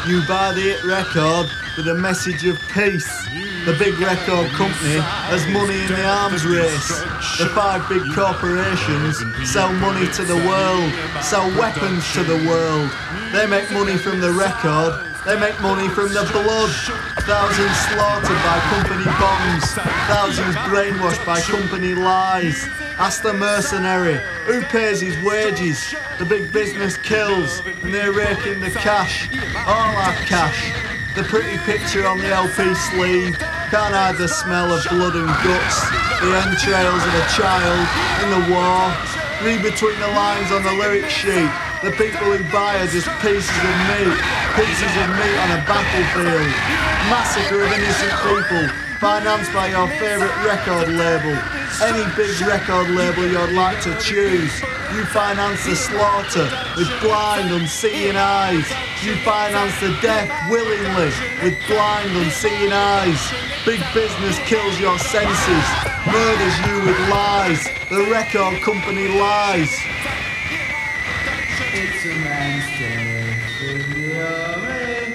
You buy the hit record with a message of peace. The big record company has money in the arms race. The 5 big corporations sell money to the world, sell weapons to the world. They make money from the record, they make money from the blood. Thousands slaughtered by company bombs, thousands brainwashed by company lies. Ask the mercenary, who pays his wages? The big business kills, and they're raking the cash. All our cash. The pretty picture on the LP sleeve can't hide the smell of blood and guts. The entrails of a child in the war. Read between the lines on the lyric sheet. The people who buy are just pieces of meat on a battlefield. Massacre of innocent people, financed by your favourite record label. Any big record label you'd like to choose. You finance the slaughter with blind, unseeing eyes. You finance the death willingly with blind, unseeing eyes. Big business kills your senses, murders you with lies. The record company lies. It's a man's death in the army.